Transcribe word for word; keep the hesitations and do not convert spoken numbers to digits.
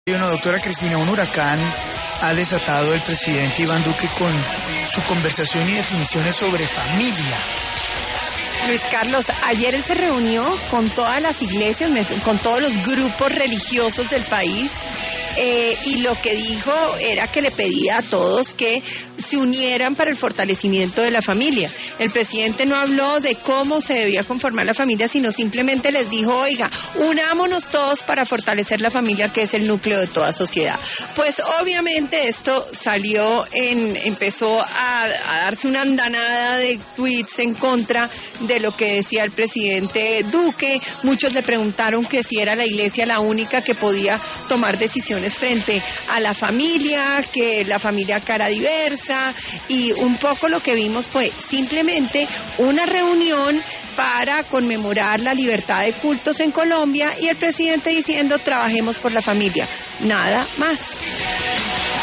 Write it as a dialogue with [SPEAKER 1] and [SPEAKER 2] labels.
[SPEAKER 1] Bueno, doctora Cristina, un huracán ha desatado el presidente Iván Duque con su conversación y definiciones sobre familia.
[SPEAKER 2] Luis Carlos, ayer él se reunió con todas las iglesias, con todos los grupos religiosos del país. Eh, y lo que dijo era que le pedía a todos que se unieran para el fortalecimiento de la familia. El presidente no habló de cómo se debía conformar la familia, sino simplemente les dijo, oiga, unámonos todos para fortalecer la familia, que es el núcleo de toda sociedad. Pues obviamente esto salió en, empezó a, a darse una andanada de tweets en contra de lo que decía el presidente Duque. Muchos le preguntaron que si era la iglesia la única que podía tomar decisiones frente a la familia, que la familia cara diversa, y un poco lo que vimos fue simplemente una reunión para conmemorar la libertad de cultos en Colombia y el presidente diciendo trabajemos por la familia, nada más.